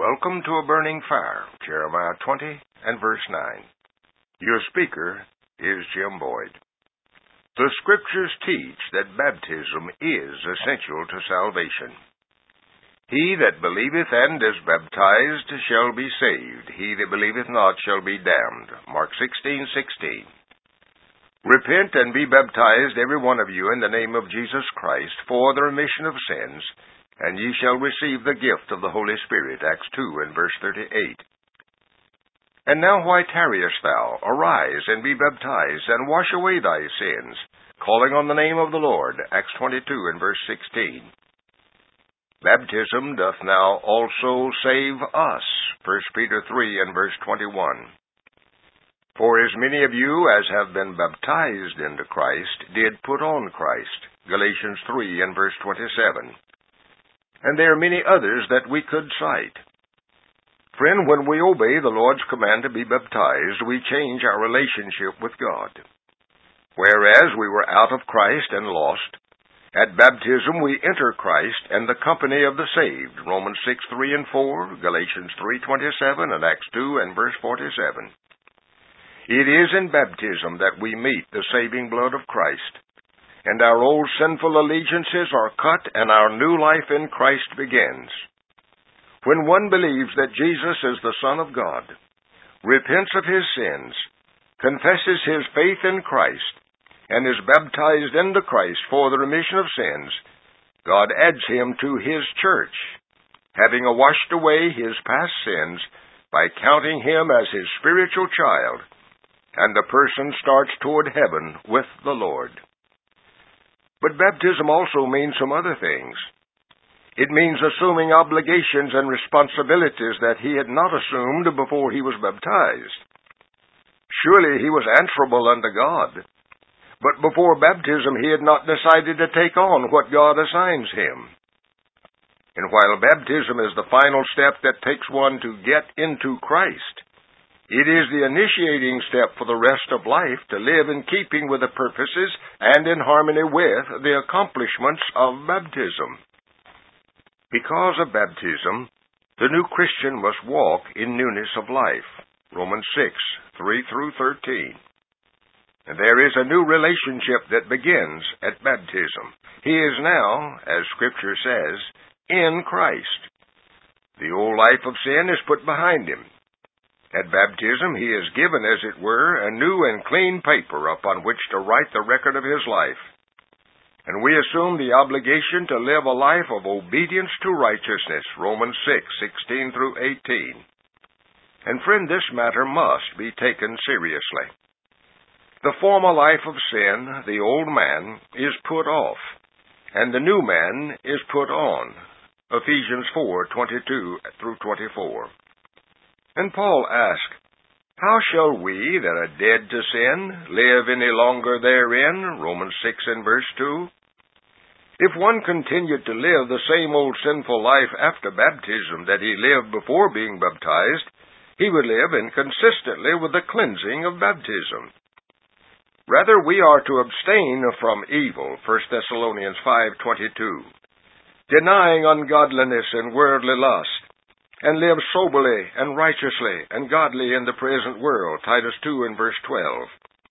Welcome to a burning fire, Jeremiah 20 and verse 9. Your speaker is Jim Boyd. The Scriptures teach that baptism is essential to salvation. He that believeth and is baptized shall be saved. He that believeth not shall be damned. Mark 16:16. Repent and be baptized, every one of you, in the name of Jesus Christ, for the remission of sins, and ye shall receive the gift of the Holy Spirit. Acts 2 and verse 38. And now why tarriest thou? Arise and be baptized, and wash away thy sins, calling on the name of the Lord. Acts 22 and verse 16. Baptism doth now also save us. 1 Peter 3 and verse 21. For as many of you as have been baptized into Christ did put on Christ. Galatians 3 and verse 27. And there are many others that we could cite. Friend, when we obey the Lord's command to be baptized, we change our relationship with God. Whereas we were out of Christ and lost, at baptism we enter Christ and the company of the saved. Romans 6:3 and 4, Galatians 3:27, and Acts 2 and verse 47. It is in baptism that we meet the saving blood of Christ, and our old sinful allegiances are cut, and our new life in Christ begins. When one believes that Jesus is the Son of God, repents of his sins, confesses his faith in Christ, and is baptized into Christ for the remission of sins, God adds him to his church, having washed away his past sins by counting him as his spiritual child, and the person starts toward heaven with the Lord. But baptism also means some other things. It means assuming obligations and responsibilities that he had not assumed before he was baptized. Surely he was answerable unto God, but before baptism he had not decided to take on what God assigns him. And while baptism is the final step that takes one to get into Christ, it is the initiating step for the rest of life to live in keeping with the purposes and in harmony with the accomplishments of baptism. Because of baptism, the new Christian must walk in newness of life. Romans 6:3 through 13. And there is a new relationship that begins at baptism. He is now, as Scripture says, in Christ. The old life of sin is put behind him. At baptism, he is given, as it were, a new and clean paper upon which to write the record of his life. And we assume the obligation to live a life of obedience to righteousness, Romans 6:16 through 18. And friend, this matter must be taken seriously. The former life of sin, the old man, is put off, and the new man is put on, Ephesians 4:22 through 24. And Paul asked, how shall we that are dead to sin live any longer therein? Romans 6 and verse 2. If one continued to live the same old sinful life after baptism that he lived before being baptized, he would live inconsistently with the cleansing of baptism. Rather, we are to abstain from evil, 1 Thessalonians 5:22, denying ungodliness and worldly lust, and live soberly and righteously and godly in the present world, Titus 2 and verse 12.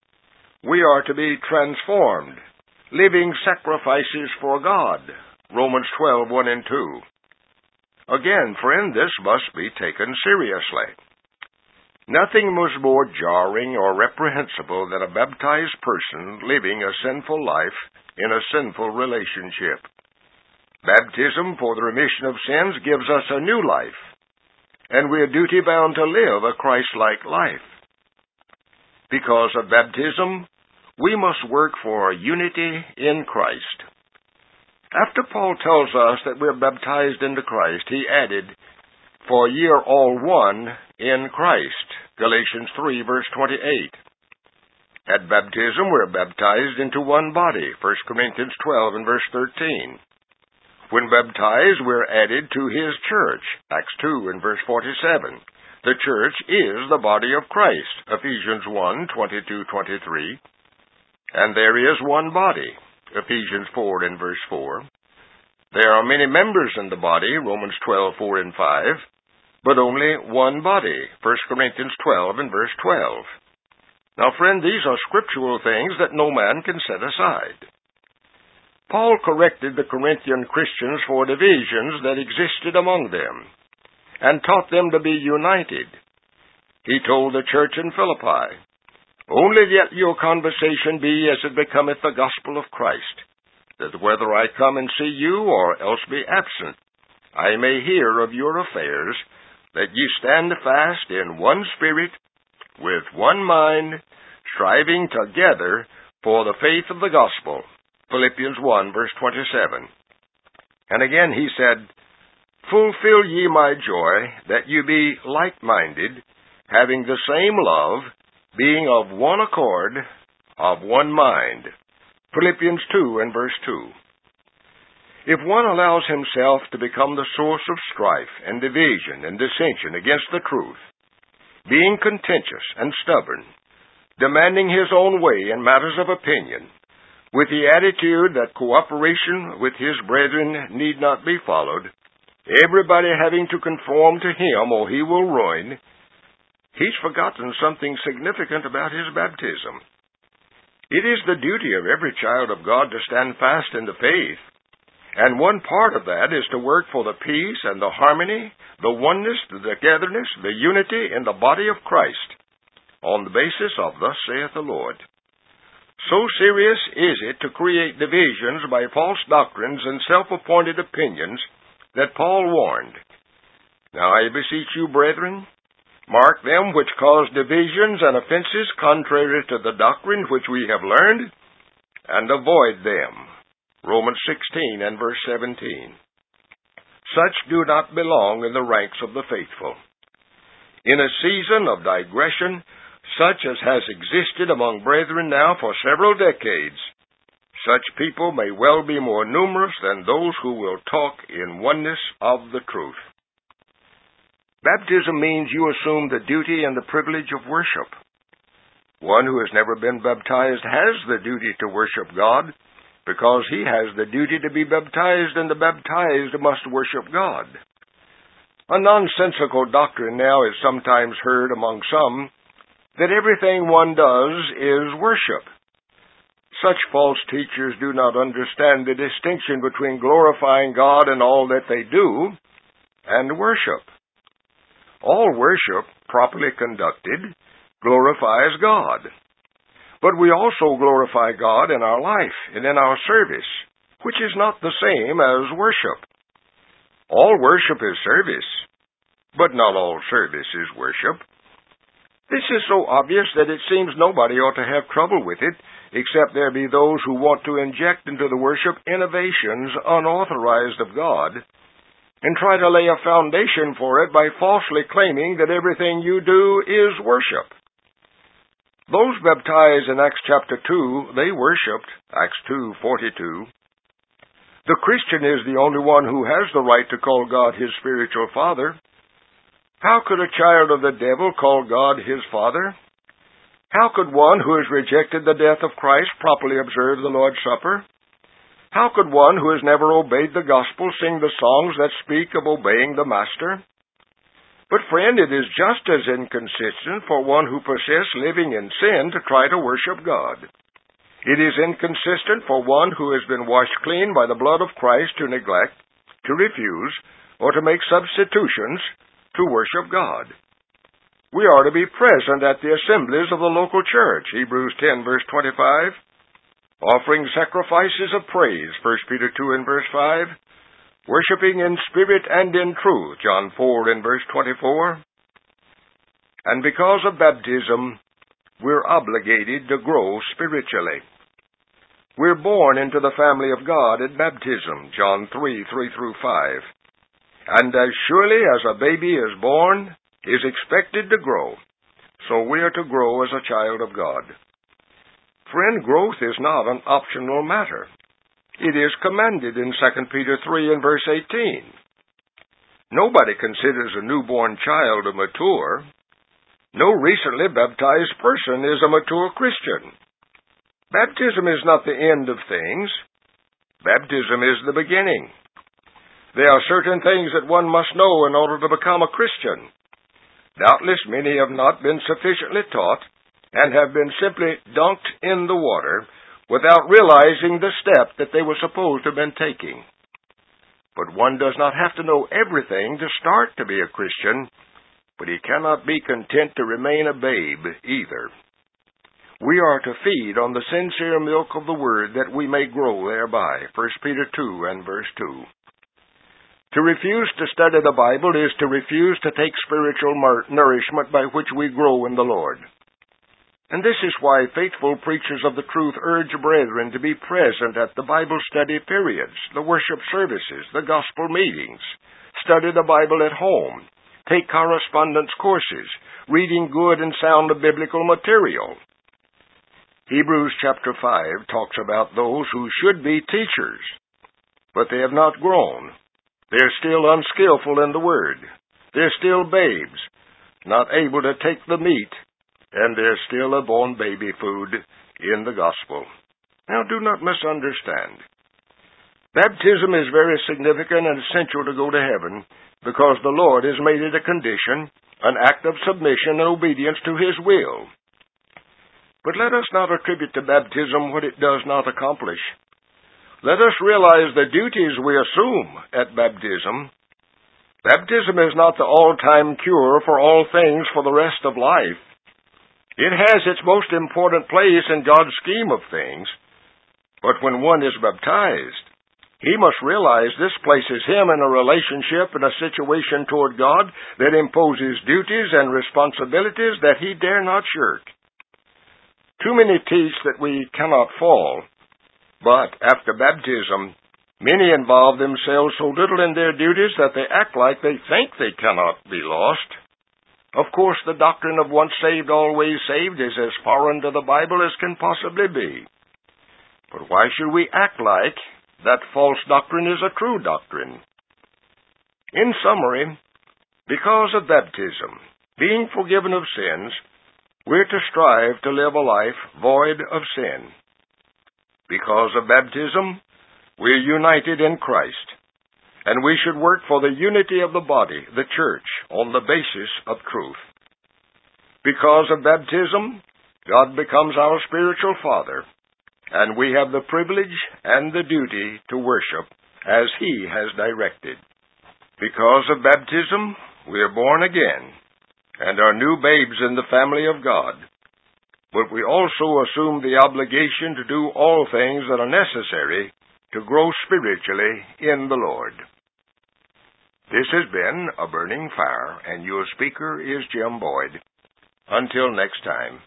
We are to be transformed, living sacrifices for God, Romans 12:1 and 2. Again, friend, this must be taken seriously. Nothing was more jarring or reprehensible than a baptized person living a sinful life in a sinful relationship. Baptism for the remission of sins gives us a new life, and we are duty-bound to live a Christ-like life. Because of baptism, we must work for unity in Christ. After Paul tells us that we are baptized into Christ, he added, for ye are all one in Christ, Galatians 3, verse 28. At baptism, we are baptized into one body, 1 Corinthians 12 and verse 13. When baptized, we are added to his church, Acts 2 and verse 47. The church is the body of Christ, Ephesians 1:22-23. And there is one body, Ephesians 4 and verse 4. There are many members in the body, Romans 12:4 and 5. but only one body. 1 Corinthians 12 and verse 12. Now, friend, these are scriptural things that no man can set aside. Paul corrected the Corinthian Christians for divisions that existed among them, and taught them to be united. He told the church in Philippi, "Only let your conversation be as it becometh the gospel of Christ, that whether I come and see you, or else be absent, I may hear of your affairs, that ye stand fast in one spirit, with one mind, striving together for the faith of the gospel." Philippians 1, verse 27. And again he said, "Fulfill ye my joy, that ye be like-minded, having the same love, being of one accord, of one mind." Philippians 2 and verse 2. If one allows himself to become the source of strife and division and dissension against the truth, being contentious and stubborn, demanding his own way in matters of opinion, with the attitude that cooperation with his brethren need not be followed, everybody having to conform to him or he will ruin, he's forgotten something significant about his baptism. It is the duty of every child of God to stand fast in the faith, and one part of that is to work for the peace and the harmony, the oneness, the togetherness, the unity in the body of Christ, on the basis of "Thus saith the Lord." So serious is it to create divisions by false doctrines and self-appointed opinions that Paul warned, "Now I beseech you, brethren, mark them which cause divisions and offenses contrary to the doctrine which we have learned, and avoid them." Romans 16 and verse 17. Such do not belong in the ranks of the faithful. In a season of digression, such as has existed among brethren now for several decades, such people may well be more numerous than those who will talk in oneness of the truth. Baptism means you assume the duty and the privilege of worship. One who has never been baptized has the duty to worship God, because he has the duty to be baptized, and the baptized must worship God. A nonsensical doctrine now is sometimes heard among some, that everything one does is worship. Such false teachers do not understand the distinction between glorifying God in all that they do and worship. All worship, properly conducted, glorifies God. But we also glorify God in our life and in our service, which is not the same as worship. All worship is service, but not all service is worship. This is so obvious that it seems nobody ought to have trouble with it, except there be those who want to inject into the worship innovations unauthorized of God, and try to lay a foundation for it by falsely claiming that everything you do is worship. Those baptized in Acts chapter 2, they worshipped, Acts 2:42. The Christian is the only one who has the right to call God his spiritual father. How could a child of the devil call God his father? How could one who has rejected the death of Christ properly observe the Lord's Supper? How could one who has never obeyed the gospel sing the songs that speak of obeying the Master? But friend, it is just as inconsistent for one who persists living in sin to try to worship God. It is inconsistent for one who has been washed clean by the blood of Christ to neglect, to refuse, or to make substitutions to worship God. We are to be present at the assemblies of the local church, Hebrews 10, verse 25, offering sacrifices of praise, 1 Peter 2 and verse 5, worshiping in spirit and in truth, John 4 and verse 24. And because of baptism, we're obligated to grow spiritually. We're born into the family of God at baptism, John 3 through 5. And as surely as a baby is born, is expected to grow, so we are to grow as a child of God. Friend, growth is not an optional matter. It is commanded in 2 Peter 3 and verse 18. Nobody considers a newborn child a mature. No recently baptized person is a mature Christian. Baptism is not the end of things. Baptism is the beginning. There are certain things that one must know in order to become a Christian. Doubtless many have not been sufficiently taught and have been simply dunked in the water without realizing the step that they were supposed to have been taking. But one does not have to know everything to start to be a Christian, but he cannot be content to remain a babe either. We are to feed on the sincere milk of the Word that we may grow thereby. 1 Peter 2 and verse 2. To refuse to study the Bible is to refuse to take spiritual nourishment by which we grow in the Lord. And this is why faithful preachers of the truth urge brethren to be present at the Bible study periods, the worship services, the gospel meetings, study the Bible at home, take correspondence courses, reading good and sound biblical material. Hebrews chapter 5 talks about those who should be teachers, but they have not grown. They're still unskillful in the Word. They're still babes, not able to take the meat, and they're still a born baby food in the gospel. Now, do not misunderstand. Baptism is very significant and essential to go to heaven because the Lord has made it a condition, an act of submission and obedience to His will. But let us not attribute to baptism what it does not accomplish. Let us realize the duties we assume at baptism. Baptism is not the all-time cure for all things for the rest of life. It has its most important place in God's scheme of things. But when one is baptized, he must realize this places him in a relationship and a situation toward God that imposes duties and responsibilities that he dare not shirk. Too many teach that we cannot fall. But after baptism, many involve themselves so little in their duties that they act like they think they cannot be lost. Of course, the doctrine of once saved, always saved is as foreign to the Bible as can possibly be. But why should we act like that false doctrine is a true doctrine? In summary, because of baptism, being forgiven of sins, we're to strive to live a life void of sin. Because of baptism, we're united in Christ, and we should work for the unity of the body, the church, on the basis of truth. Because of baptism, God becomes our spiritual Father, and we have the privilege and the duty to worship as He has directed. Because of baptism, we are born again, and are new babes in the family of God. But we also assume the obligation to do all things that are necessary to grow spiritually in the Lord. This has been A Burning Fire, and your speaker is Jim Boyd. Until next time.